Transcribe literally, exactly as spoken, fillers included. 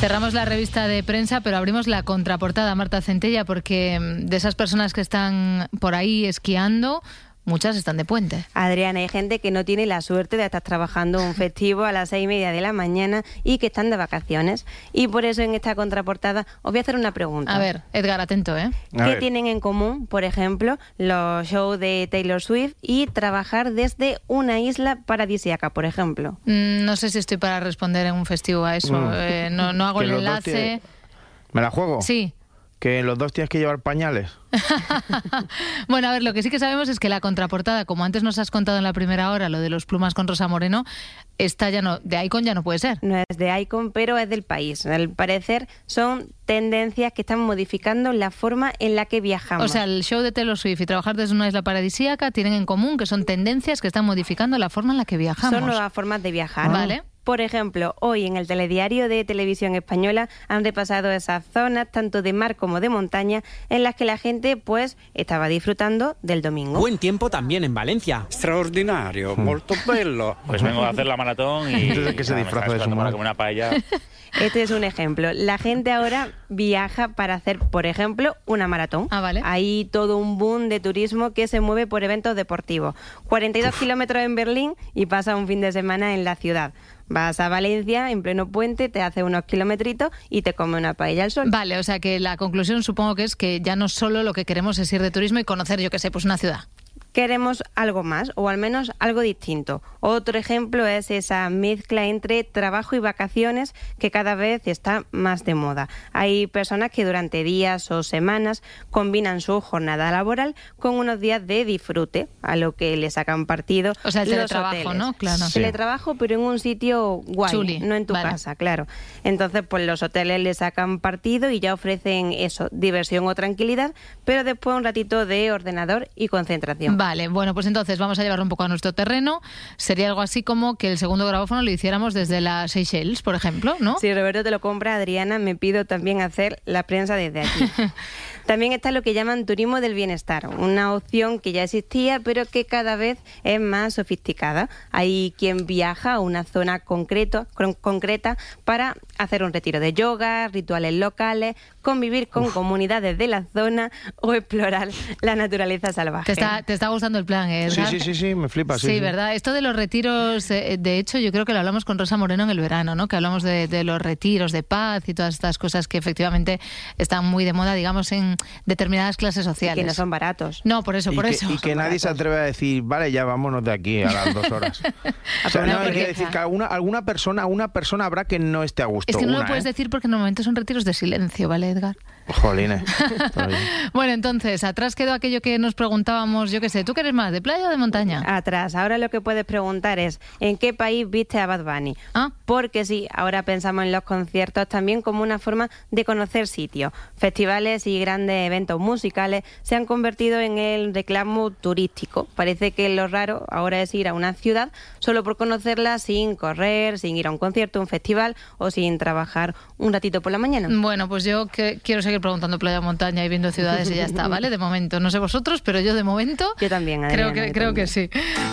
Cerramos la revista de prensa, pero abrimos la contraportada, Marta Centella, porque de esas personas que están por ahí esquiando, muchas están de puente. Adriana, hay gente que no tiene la suerte de estar trabajando un festivo a las seis y media de la mañana y que están de vacaciones. Y por eso en esta contraportada os voy a hacer una pregunta. A ver, Edgar, atento, ¿eh? ¿Qué tienen en común, por ejemplo, los shows de Taylor Swift y trabajar desde una isla paradisíaca, por ejemplo? Mm, no sé si estoy para responder en un festivo a eso. Mm. Eh, no, no hago el enlace. Tiene... ¿Me la juego? Sí. ¿Que los dos tienes que llevar pañales? Bueno, a ver, lo que sí que sabemos es que la contraportada, como antes nos has contado en la primera hora, lo de los plumas con Rosa Moreno, esta ya no, de Icon ya no puede ser. No es de Icon, pero es del país. Al parecer son tendencias que están modificando la forma en la que viajamos. O sea, el show de Taylor Swift y trabajar desde una isla paradisíaca tienen en común que son tendencias que están modificando la forma en la que viajamos. Son nuevas formas de viajar. Vale. Por ejemplo, hoy en el telediario de Televisión Española han repasado esas zonas, tanto de mar como de montaña, en las que la gente pues estaba disfrutando del domingo. Buen tiempo también en Valencia. Extraordinario, molto bello. Pues vengo a hacer la maratón y... Entonces, ¿qué se disfraza de eso? Como una paella. Este es un ejemplo. La gente ahora viaja para hacer, por ejemplo, una maratón. Ah, vale. Hay todo un boom de turismo que se mueve por eventos deportivos. cuarenta y dos Uf. kilómetros en Berlín y pasa un fin de semana en la ciudad. Vas a Valencia en pleno puente, te hace unos kilometritos y te come una paella al sol. Vale, o sea que la conclusión supongo que es que ya no solo lo que queremos es ir de turismo y conocer, yo qué sé, pues una ciudad. Queremos algo más, o al menos algo distinto. Otro ejemplo es esa mezcla entre trabajo y vacaciones que cada vez está más de moda. Hay personas que durante días o semanas combinan su jornada laboral con unos días de disfrute, a lo que le sacan partido. O sea, el teletrabajo, ¿no? Claro. Sí. Teletrabajo, pero en un sitio guay, Chuli. No en tu Vale. casa, claro. Entonces, pues los hoteles le sacan partido y ya ofrecen eso, diversión o tranquilidad, pero después un ratito de ordenador y concentración. Vale, bueno, pues entonces vamos a llevarlo un poco a nuestro terreno. Sería algo así como que el segundo grabófono lo hiciéramos desde las Seychelles, por ejemplo, ¿no? Si Roberto te lo compra, Adriana, me pido también hacer la prensa desde aquí. También está lo que llaman turismo del bienestar, una opción que ya existía, pero que cada vez es más sofisticada. Hay quien viaja a una zona concreto, con, concreta para hacer un retiro de yoga, rituales locales, convivir con Uf. comunidades de la zona o explorar la naturaleza salvaje. Te está, te está gustando el plan, ¿eh, Edgar? Sí, sí, sí, sí, me flipa. Sí, sí, sí, ¿verdad? Esto de los retiros, eh, de hecho, yo creo que lo hablamos con Rosa Moreno en el verano, ¿no? Que hablamos de, de los retiros de paz y todas estas cosas que efectivamente están muy de moda, digamos, en determinadas clases sociales. Y que no son baratos. No, por eso, y por que, eso. Y que nadie baratos. se atreve a decir, vale, ya vámonos de aquí a las dos horas. O sea, no, hay que decir que alguna, alguna persona, una persona habrá que no esté a gusto. Es que no una, lo puedes ¿eh? decir porque normalmente son retiros de silencio, ¿vale, Edgar? Jolines. Bueno, entonces, atrás quedó aquello que nos preguntábamos, yo qué sé, ¿tú qué eres más, de playa o de montaña? Atrás. Ahora lo que puedes preguntar es, ¿en qué país viste a Bad Bunny? Ah. Porque sí, ahora pensamos en los conciertos también como una forma de conocer sitios. Festivales y grandes eventos musicales se han convertido en el reclamo turístico. Parece que lo raro ahora es ir a una ciudad solo por conocerla sin correr, sin ir a un concierto, un festival o sin trabajar un ratito por la mañana. Bueno, pues yo que quiero seguir preguntando playa, montaña y viendo ciudades y ya está, ¿vale? De momento. No sé vosotros, pero yo de momento... Yo también, Adriana, Creo que, yo creo también. que sí.